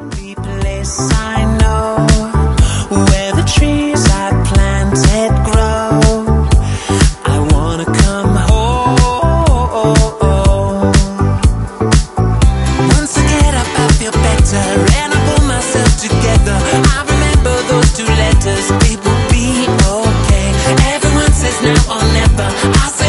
Only place I know where the trees I planted grow. I wanna come home. Once I get up, I feel better, and I pull myself together. I remember those two letters, it will be okay. Everyone says now or never. I